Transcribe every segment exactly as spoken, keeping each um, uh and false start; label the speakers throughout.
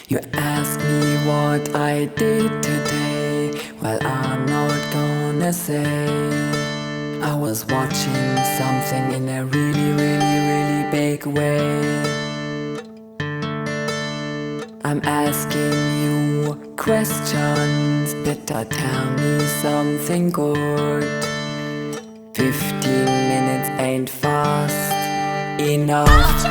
Speaker 1: You ask me what I did today. Well, I'm not gonna say. I was watching something in a really, really, really big way. I'm asking you questions, better tell me something good. Fifteen minutes ain't fast enough.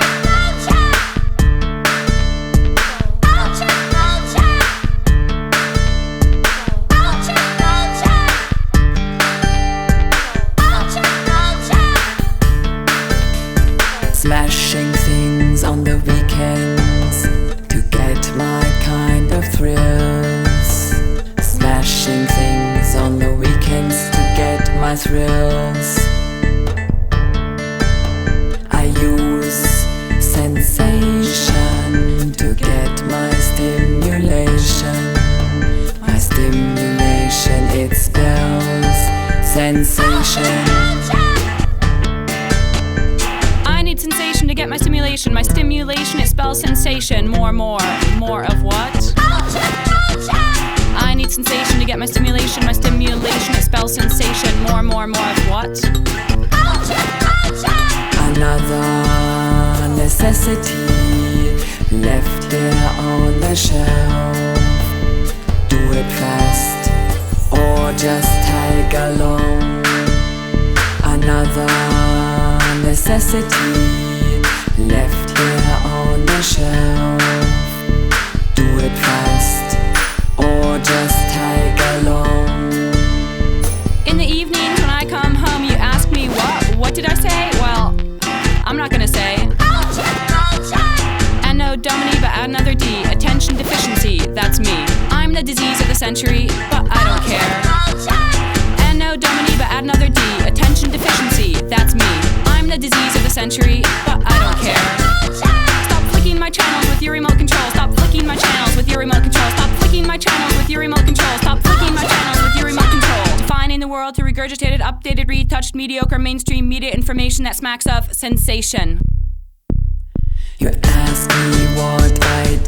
Speaker 1: Smashing things on the weekends to get my kind of thrills. Smashing things on the weekends to get my thrills. I use sensation to get my stimulation. My stimulation, it spells sensation.
Speaker 2: Sensation to get my stimulation. My stimulation, it spells sensation. More, more, more of what? I need sensation to get my stimulation. My stimulation, it spells sensation. More, more, more of what?
Speaker 1: Another necessity left there on the shelf. Do it fast or just tag along. Another necessity left here on the shelf. Do it fast or just tag along.
Speaker 2: In the evenings when I come home, you ask me what? What did I say? Well, I'm not gonna say. Anno Domini, but add another D. Attention deficiency, that's me. I'm the disease of the century, but I don't care. Anno Domini, but add another D. Attention deficiency, that's me. I'm the disease of the century, but I don't care. Stop flicking my channels with your remote control. Stop flicking my channels with your remote control. Stop flicking my channels with your remote control. Stop flicking my channels with your remote control. Defining the world through regurgitated, updated, retouched, mediocre, mainstream media information that smacks of sensation.
Speaker 1: You ask me what I